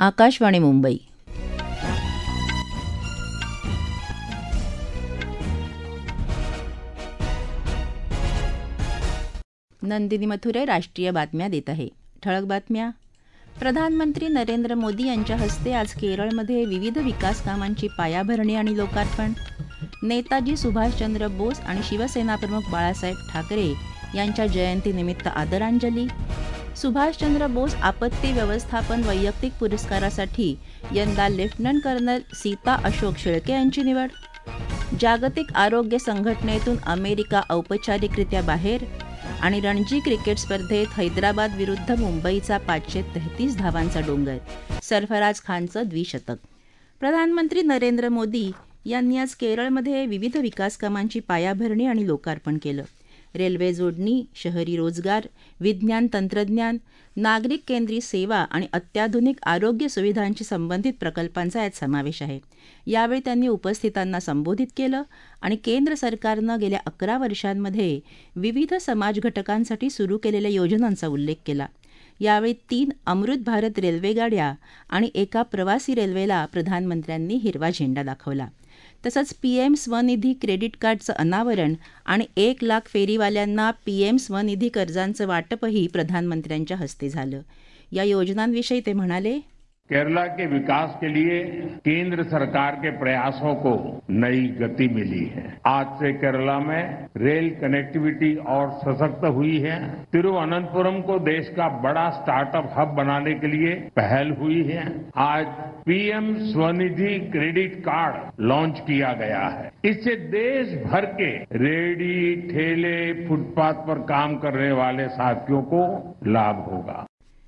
आकाशवाणी मुंबई. नंदिनी मथुरे राष्ट्रीय बातम्या देत आहे. ठळक बातम्या. प्रधानमंत्री नरेंद्र मोदी यांच्या हस्ते आज केरळमध्ये विविध विकास कामांची पायाभरणी आणि लोकार्पण. नेताजी सुभाषचंद्र बोस आणि शिवसेनाप्रमुख बाळासाहेब ठाकरे यांच्या जयंतीनिमित्त आदरांजली. सुभाषचंद्र बोस आपत्ती व्यवस्थापन वैयक्तिक पुरस्कारासाठी यंदा लेफ्टनंट कर्नल सीता अशोक शेळके यांची निवड. जागतिक आरोग्य संघटनेतून अमेरिका औपचारिकरित्या बाहेर. आणि रणजी क्रिकेट स्पर्धेत हैदराबाद विरुद्ध मुंबईचा 533 धावांचा डोंगर. सरफराज खानचं द्विशतक. प्रधानमंत्री नरेंद्र मोदी यांनी आज केरळमध्ये विविध विकास कामांची पायाभरणी आणि लोकार्पण केलं. रेल्वे जोडणी, शहरी रोजगार, विज्ञान तंत्रज्ञान, नागरिक केंद्रीय सेवा आणि अत्याधुनिक आरोग्य सुविधांशी संबंधित प्रकल्पांचा यात समावेश आहे. यावेळी त्यांनी उपस्थितांना संबोधित केलं आणि केंद्र सरकारनं गेल्या 11 वर्षांमध्ये विविध समाज घटकांसाठी सुरू केलेल्या योजनांचा उल्लेख केला. यावेळी 3 अमृत भारत रेल्वेगाड्या आणि एका प्रवासी रेल्वेला प्रधानमंत्र्यांनी हिरवा झेंडा दाखवला. तसंच पीएम स्वनिधी क्रेडिट कार्डचं अनावरण आणि 1 लाख फेरीवाल्यांना पीएम स्वनिधी कर्जांचं वाटपही प्रधानमंत्र्यांच्या हस्ते झालं. या योजनांविषयी ते म्हणाले, केरला के विकास के लिए केंद्र सरकार के प्रयासों को नई गति मिली है. आज से केरला में रेल कनेक्टिविटी और सशक्त हुई है. तिरुवनंतपुरम को देश का बड़ा स्टार्टअप हब बनाने के लिए पहल हुई है. आज PM SVANidhi credit card launch किया गया है. इससे देश भर के रेहड़ी, ठेले, फुटपाथ पर काम करने वाले साथियों को लाभ होगा.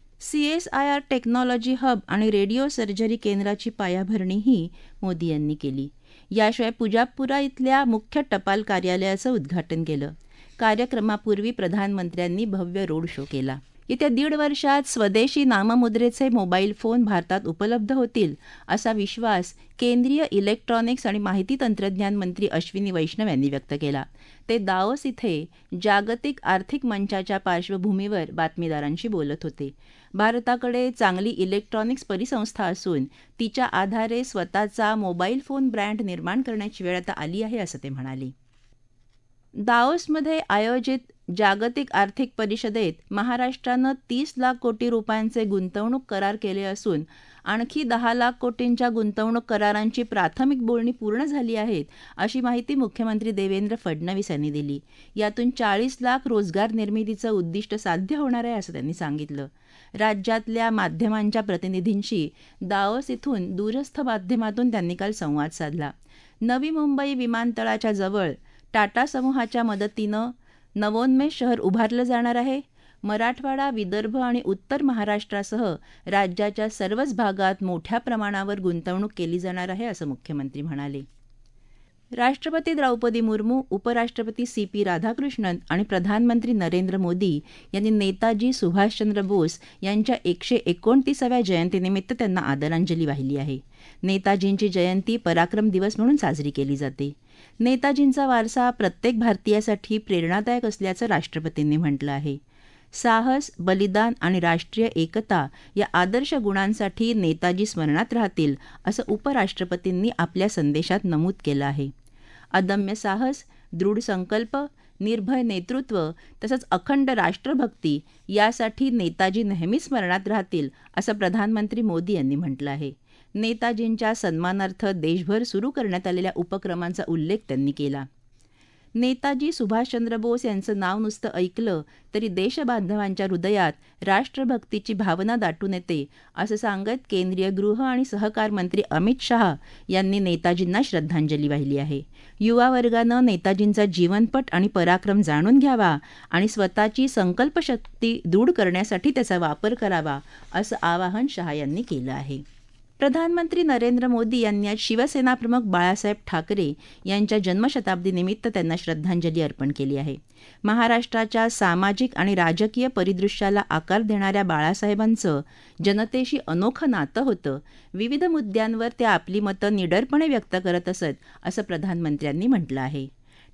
CSIR टेक्नॉलॉजी हब आणि रेडिओ सर्जरी केंद्राची पायाभरणीही मोदी यांनी केली. याशिवाय पुजापुरा इथल्या मुख्य टपाल कार्यालयाचं उद्घाटन केलं. कार्यक्रमापूर्वी प्रधानमंत्र्यांनी भव्य रोड शो केला. येत्या 1.5 वर्षात स्वदेशी नाममुद्रेचे मोबाईल फोन भारतात उपलब्ध होतील असा विश्वास केंद्रीय इलेक्ट्रॉनिक्स आणि माहिती तंत्रज्ञान मंत्री अश्विनी वैष्णव यांनी व्यक्त केला. ते दाओस इथे जागतिक आर्थिक मंचाच्या पार्श्वभूमीवर बातमीदारांशी बोलत होते. भारताकडे चांगली इलेक्ट्रॉनिक्स परिसंस्था असून तिच्या आधारे स्वतःचा मोबाईल फोन ब्रँड निर्माण करण्याची वेळ आता आली आहे, असं ते म्हणाले. दाओसमध्ये आयोजित जागतिक आर्थिक परिषदेत महाराष्ट्रानं 30 लाख कोटी रुपयांचे गुंतवणूक करार केले असून आणखी 10 लाख कोटींच्या गुंतवणूक करारांची प्राथमिक बोलणी पूर्ण झाली आहेत, अशी माहिती मुख्यमंत्री देवेंद्र फडणवीस यांनी दिली. यातून 40 लाख रोजगार निर्मितीचं उद्दिष्ट साध्य होणार आहे, असं त्यांनी सांगितलं. राज्यातल्या माध्यमांच्या प्रतिनिधींशी दाओस इथून दूरस्थ माध्यमातून त्यांनी काल संवाद साधला. नवी मुंबई विमानतळाच्या जवळ टाटा समूहाच्या मदतीनं नवोन्मेष शहर उभारलं जाणार आहे. मराठवाडा, विदर्भ आणि उत्तर महाराष्ट्रासह राज्याच्या सर्वच भागात मोठ्या प्रमाणावर गुंतवणूक केली जाणार आहे, असं मुख्यमंत्री म्हणाले. राष्ट्रपती द्रौपदी मुर्मू, उपराष्ट्रपती CP राधाकृष्णन आणि प्रधानमंत्री नरेंद्र मोदी यांनी नेताजी सुभाषचंद्र बोस यांच्या 129व्या जयंतीनिमित्त त्यांना आदरांजली वाहिली आहे. नेताजींची जयंती पराक्रम दिवस म्हणून साजरी केली जाते. नेताजींचा वारसा प्रत्येक भारतीयासाठी प्रेरणादायक असल्याचं राष्ट्रपतींनी म्हटलं आहे. साहस, बलिदान आणि राष्ट्रीय एकता या आदर्श गुणांसाठी नेताजी स्मरणात राहतील, असं उपराष्ट्रपतींनी आपल्या संदेशात नमूद केलं आहे. अदम्य साहस, दृढ संकल्प, निर्भय नेतृत्व तसंच अखंड राष्ट्रभक्ती यासाठी नेताजी नेहमी स्मरणात राहतील, असं प्रधानमंत्री मोदी यांनी म्हटलं आहे. नेताजींच्या सन्मानार्थ देशभर सुरू करण्यात आलेल्या उपक्रमांचा उल्लेख त्यांनी केला. नेताजी सुभाषचंद्र बोस यांचं नाव नुसतं ऐकलं तरी देशबांधवांच्या हृदयात राष्ट्रभक्तीची भावना दाटून येते, असं सांगत केंद्रीय गृह आणि सहकार मंत्री अमित शहा यांनी नेताजींना श्रद्धांजली वाहिली आहे. युवा वर्गानं नेताजींचा जीवनपट आणि पराक्रम जाणून घ्यावा आणि स्वतःची संकल्पशक्ती दृढ करण्यासाठी त्याचा वापर करावा, असं आवाहन शहा यांनी केलं आहे. प्रधानमंत्री नरेंद्र मोदी यांनी आज शिवसेनाप्रमुख बाळासाहेब ठाकरे यांच्या जन्मशताब्दीनिमित्त त्यांना श्रद्धांजली अर्पण केली आहे. महाराष्ट्राच्या सामाजिक आणि राजकीय परिदृश्याला आकार देणाऱ्या बाळासाहेबांचं जनतेशी अनोखं नातं होतं. विविध मुद्द्यांवर ते आपली मतं निडरपणे व्यक्त करत असत, असं प्रधानमंत्र्यांनी म्हटलं आहे.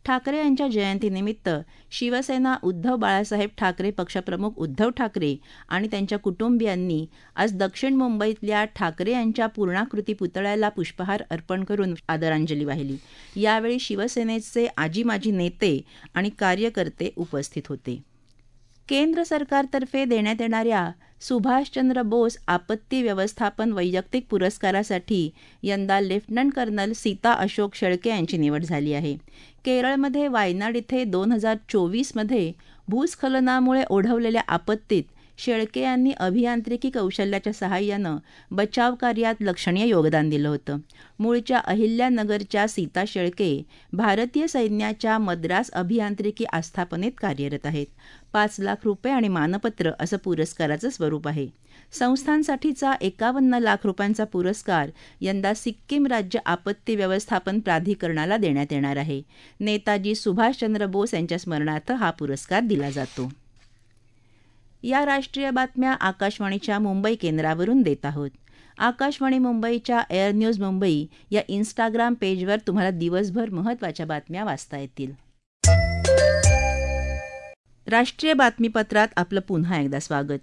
ठाकरे यांच्या जयंतीनिमित्त शिवसेना उद्धव बाळासाहेब ठाकरे पक्षप्रमुख उद्धव ठाकरे आणि त्यांच्या कुटुंबियांनी आज दक्षिण मुंबईतल्या ठाकरे यांच्या पूर्णाकृती पुतळ्याला पुष्पहार अर्पण करून आदरांजली वाहिली. यावेळी शिवसेनेचे आजी माजी नेते आणि कार्यकर्ते उपस्थित होते. केंद्र सरकारतर्फे देण्यात येणाऱ्या सुभाषचंद्र बोस आपत्ती व्यवस्थापन वैयक्तिक पुरस्कारासाठी यंदा लेफ्टनंट कर्नल सीता अशोक शेळके यांची निवड झाली आहे. केरळमध्ये वायनाड इथे 2024मध्ये भूस्खलनामुळे ओढवलेल्या आपत्तीत शेळके यांनी अभियांत्रिकी कौशल्याच्या सहाय्यानं बचाव कार्यात लक्षणीय योगदान दिलं होतं. मूळच्या अहिल्यानगरच्या सीता शेळके भारतीय सैन्याच्या मद्रास अभियांत्रिकी आस्थापनेत कार्यरत आहेत. 5 लाख रुपये आणि मानपत्र असं पुरस्काराचं स्वरूप आहे. संस्थांसाठीचा 51 लाख रुपयांचा पुरस्कार यंदा सिक्कीम राज्य आपत्ती व्यवस्थापन प्राधिकरणाला देण्यात येणार आहे. नेताजी सुभाषचंद्र बोस यांच्या स्मरणार्थ हा पुरस्कार दिला जातो. या राष्ट्रीय बातम्या आकाशवाणीच्या मुंबई केंद्रावरून देत आहोत. आकाशवाणी मुंबईच्या एअर न्यूज मुंबई या इंस्टाग्राम पेजवर तुम्हाला दिवसभर महत्त्वाच्या बातम्या वाचता येतील. राष्ट्रीय बातमीपत्रात आपलं पुन्हा एकदा स्वागत.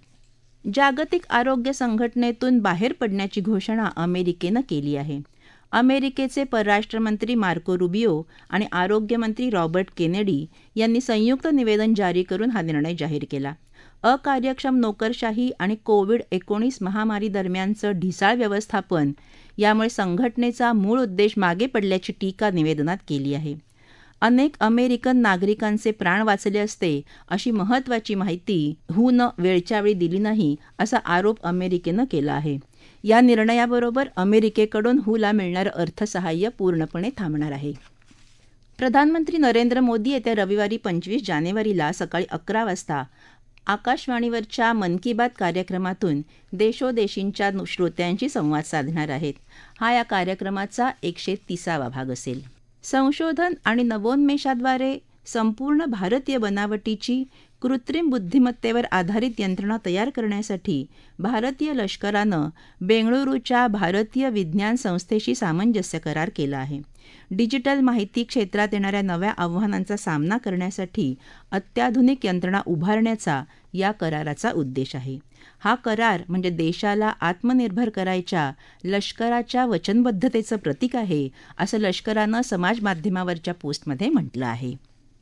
जागतिक आरोग्य संघटनेतून बाहेर पडण्याची घोषणा अमेरिकेनं केली आहे. अमेरिकेचे परराष्ट्रमंत्री मार्को रुबियो आणि आरोग्यमंत्री रॉबर्ट केनेडी यांनी संयुक्त निवेदन जारी करून हा निर्णय जाहीर केला. अकार्यक्षम नोकरशाही आणि कोविड-19 महामारी दरम्यानचं ढिसाळ व्यवस्थापन यामुळे संघटनेचा मूळ उद्देश मागे पडल्याची टीका निवेदनात केली आहे. अनेक अमेरिकन नागरिकांचे प्राण वाचले असते अशी महत्त्वाची माहिती हूनं वेळच्या वेळी दिली नाही असा आरोप अमेरिकेनं केला आहे. या निर्णयाबरोबर अमेरिकेकडून हूला मिळणारं अर्थसहाय्य पूर्णपणे थांबणार आहे. प्रधानमंत्री नरेंद्र मोदी येत्या रविवारी 25 जानेवारीला सकाळी 11 वाजता आकाशवाणीवरच्या मन की बात कार्यक्रमातून देशोदेशींच्या श्रोत्यांशी संवाद साधणार आहेत. हा या कार्यक्रमाचा 130वा भाग असेल. संशोधन आणि नवोन्मेषाद्वारे संपूर्ण भारतीय बनावटीची कृत्रिम बुद्धिमत्तेवर आधारित यंत्रणा तयार करण्यासाठी भारतीय लष्करानं बेंगळुरूच्या भारतीय विज्ञान संस्थेशी सामंजस्य करार केला आहे. डिजिटल माहिती क्षेत्रात येणाऱ्या नव्या आव्हानांचा सामना करण्यासाठी अत्याधुनिक यंत्रणा उभारण्याचा या कराराचा उद्देश आहे. हा करार म्हणजे देशाला आत्मनिर्भर करायच्या लष्कराच्या वचनबद्धतेचं प्रतीक आहे, असं लष्करानं समाजमाध्यमावरच्या पोस्टमध्ये म्हटलं आहे.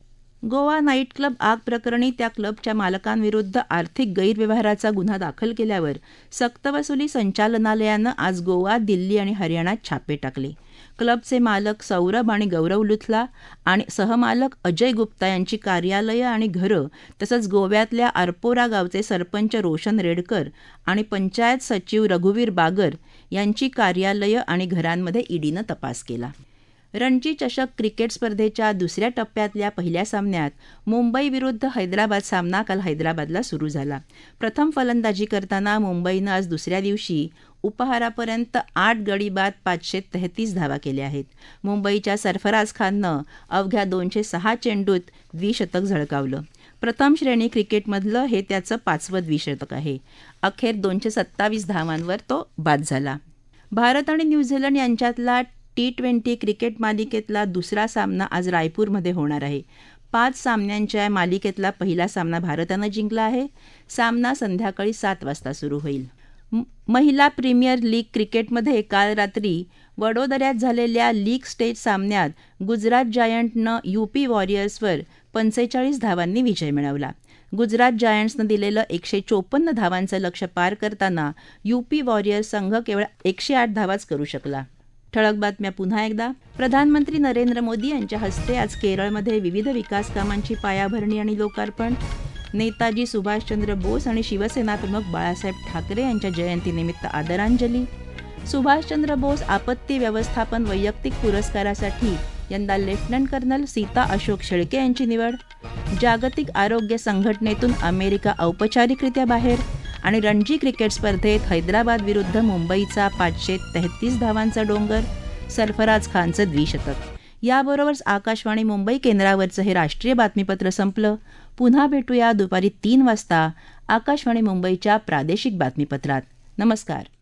गोवा नाईट क्लब आग प्रकरणी त्या क्लबच्या मालकांविरुद्ध आर्थिक गैरव्यवहाराचा गुन्हा दाखल केल्यावर सक्तवसुली संचालनालयानं आज गोवा, दिल्ली आणि हरियाणात छापे टाकले. क्लबचे मालक सौरभ आणि गौरव लुथला आणि सहमालक अजय गुप्ता यांची कार्यालयं आणि घरं तसंच गोव्यातल्या आरपोरा गावचे सरपंच रोशन रेडकर आणि पंचायत सचिव रघुवीर बागर यांची कार्यालयं आणि घरांमध्ये ईडीनं तपास केला. रणजी चषक क्रिकेट स्पर्धेच्या दुसऱ्या टप्प्यातल्या पहिल्या सामन्यात मुंबई विरुद्ध हैदराबाद सामना काल हैदराबादला सुरू झाला. प्रथम फलंदाजी करताना मुंबईनं आज दुसऱ्या दिवशी उपाहारापर्यंत 8 गडी बाद 533 धावा केल्या आहेत. मुंबईच्या सरफराज खाननं अवघ्या 206 चेंडूत द्विशतक झळकावलं. प्रथम श्रेणी क्रिकेटमधलं हे त्याचं 5वं द्विशतक आहे. अखेर 227 धावांवर तो बाद झाला. भारत आणि न्यूझीलंड यांच्यातला T20 क्रिकेट मालिकेतला दुसरा सामना आज रायपूरमध्ये होणार आहे. 5 सामन्यांच्या मालिकेतला पहिला सामना भारतानं जिंकला आहे. सामना संध्याकाळी 7 वाजता सुरू होईल. महिला प्रीमियर लीग क्रिकेटमध्ये काल रात्री वडोदऱ्यात झालेल्या लीग स्टेज सामन्यात गुजरात जायंटनं UP वॉरियर्सवर 45 धावांनी विजय मिळवला. गुजरात जायंट्सनं दिलेलं 154 धावांचं लक्ष्य पार करताना UP वॉरियर्स संघ केवळ 108 धावाच करू शकला. ठळक बातम्या पुन्हा एकदा. प्रधानमंत्री नरेंद्र मोदी यांच्या हस्ते आज केरळमध्ये विविध विकास कामांची पायाभरणी आणि लोकार्पण. नेताजी सुभाषचंद्र बोस आणि शिवसेना प्रमुख बाळासाहेब ठाकरे यांच्या जयंतीनिमित्त आदरांजली. सुभाषचंद्र बोस आपत्ती व्यवस्थापन वैयक्तिक पुरस्कारासाठी यंदा लेफ्टनंट कर्नल सीता अशोक शेळके यांची निवड. जागतिक आरोग्य संघटनेतून अमेरिका औपचारिकरित्या बाहेर. आणि रणजी क्रिकेट स्पर्धेत हैदराबाद विरुद्ध मुंबईचा 533 धावांचा डोंगर, सरफराज खानचं द्विशतक. याबरोबरच आकाशवाणी मुंबई केंद्रावरचं हे राष्ट्रीय बातमीपत्र संपलं. पुन्हा भेटूया दुपारी 3 वाजता आकाशवाणी मुंबईच्या प्रादेशिक बातमीपत्रात. नमस्कार.